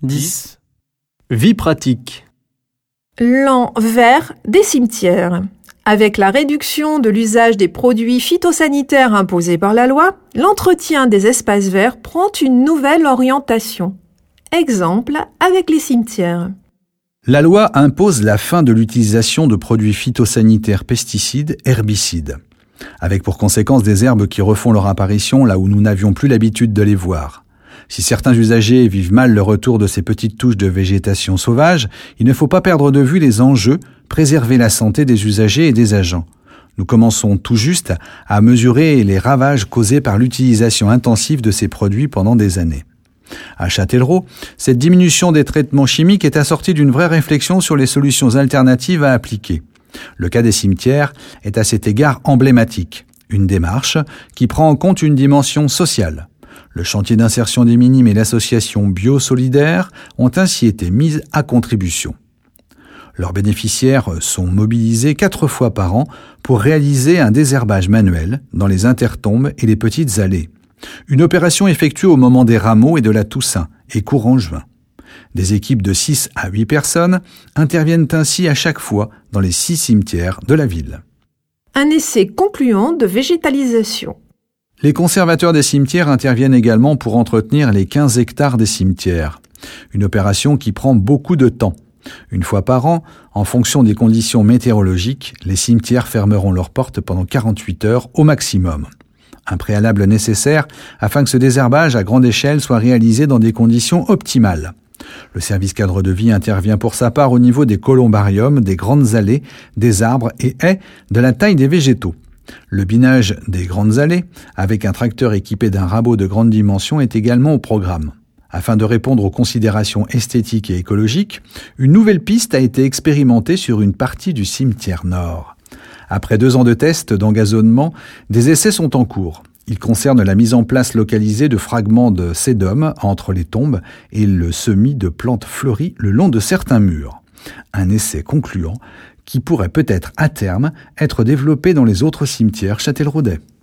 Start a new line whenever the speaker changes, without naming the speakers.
10. Vie pratique.
L'an vert des cimetières. Avec la réduction de l'usage des produits phytosanitaires imposés par la loi, l'entretien des espaces verts prend une nouvelle orientation. Exemple avec les cimetières.
La loi impose la fin de l'utilisation de produits phytosanitaires, pesticides, herbicides, avec pour conséquence des herbes qui refont leur apparition là où nous n'avions plus l'habitude de les voir. Si certains usagers vivent mal le retour de ces petites touches de végétation sauvage, il ne faut pas perdre de vue les enjeux, préserver la santé des usagers et des agents. Nous commençons tout juste à mesurer les ravages causés par l'utilisation intensive de ces produits pendant des années. À Châtellerault, cette diminution des traitements chimiques est assortie d'une vraie réflexion sur les solutions alternatives à appliquer. Le cas des cimetières est à cet égard emblématique, une démarche qui prend en compte une dimension sociale. Le chantier d'insertion des minimes et l'association Bio-Solidaire ont ainsi été mises à contribution. Leurs bénéficiaires sont mobilisés 4 fois par an pour réaliser un désherbage manuel dans les intertombes et les petites allées. Une opération effectuée au moment des rameaux et de la Toussaint et courant juin. Des équipes de 6 à 8 personnes interviennent ainsi à chaque fois dans les 6 cimetières de la ville.
Un essai concluant de végétalisation.
Les conservateurs des cimetières interviennent également pour entretenir les 15 hectares des cimetières. Une opération qui prend beaucoup de temps. Une fois par an, en fonction des conditions météorologiques, les cimetières fermeront leurs portes pendant 48 heures au maximum. Un préalable nécessaire afin que ce désherbage à grande échelle soit réalisé dans des conditions optimales. Le service cadre de vie intervient pour sa part au niveau des columbariums, des grandes allées, des arbres et haies, de la taille des végétaux. Le binage des grandes allées, avec un tracteur équipé d'un rabot de grande dimension, est également au programme. Afin de répondre aux considérations esthétiques et écologiques, une nouvelle piste a été expérimentée sur une partie du cimetière nord. Après 2 ans de tests d'engazonnement, des essais sont en cours. Ils concernent la mise en place localisée de fragments de sédum entre les tombes et le semis de plantes fleuries le long de certains murs. Un essai concluant qui pourrait peut-être à terme être développé dans les autres cimetières châtelleraudais.